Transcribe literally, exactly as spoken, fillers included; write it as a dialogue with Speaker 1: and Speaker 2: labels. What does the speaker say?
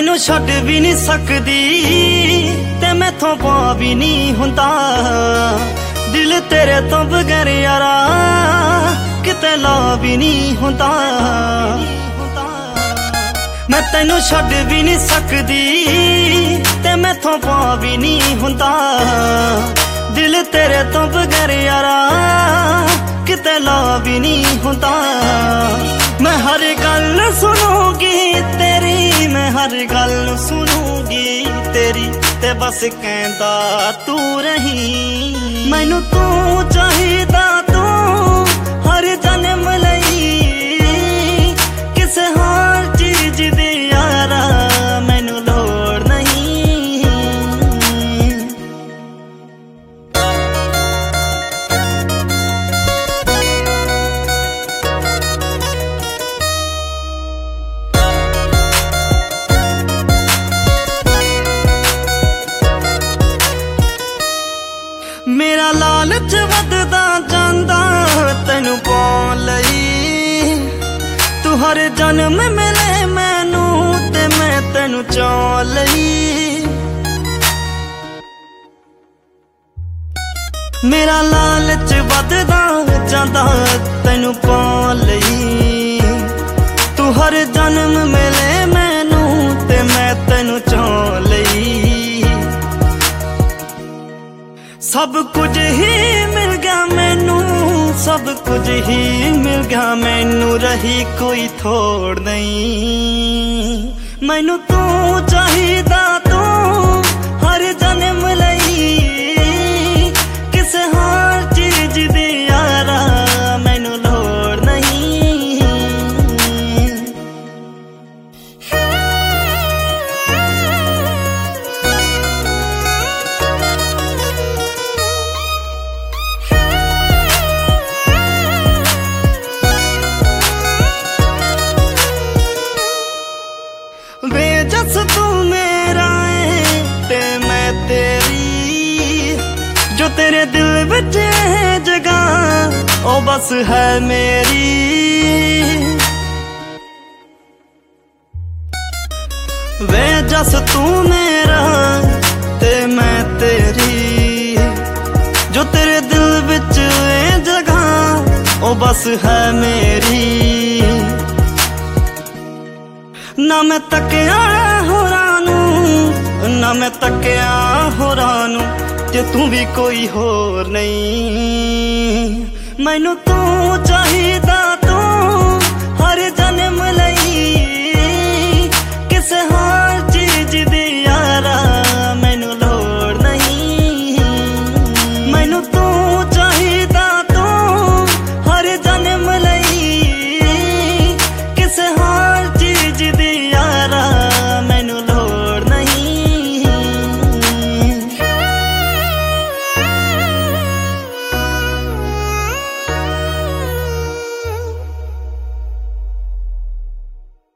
Speaker 1: तैनू छड्ड भी नहीं सकदी ते मैथों पा भी नहीं हुंदा। दिल तेरे तो बगैर यारा किते ला भी नहीं हुंदा। मैं तैनू छड्ड भी नहीं सकदी ते मैथों पा भी नहीं हुंदा। दिल तेरे तो बगैर यारा किते ला भी नहीं हुंदा। मैं हर गल सुनूंगी तेरी, मैं हर गल सुनूंगी तेरी, ते बस कहंदा तू रही। मैनू तू चाहिदा तू हर जन्म लई, किसे हर चीज दी यारा मैनू लोड़ नहीं। मेरा लालच वधदा जांदा तैनू पाउण लई। तू हर जन्म मिले मैनू ते मैं तैनू चाह लई। मेरा लालच वधदा जांदा तैनू पाउण लई। तू हर जन्म मिले मैनू ते मैं तैनू चाह लई। सब कुछ ही मिल गया मैनू, सब कुछ ही मिल गया मैनू, रही कोई थोड़ नहीं। मैनू तू चाहिदा तू हर जन्म लई, किसे हर चीज दी यारा मैनू लोड़ नहीं। बेजस तू मेरा है ते मैं तेरी, जो तेरे दिल विच है जगह ओ बस है मेरी। बेजस तू मेरा ते मैं तेरी, जो तेरे दिल विच है जगह ओ बस है मेरी। ना मैं तकिया होरां नू, ना मैं तकिया होरां नू, ते तू भी कोई होर नहीं। मैनू तू चाहिदा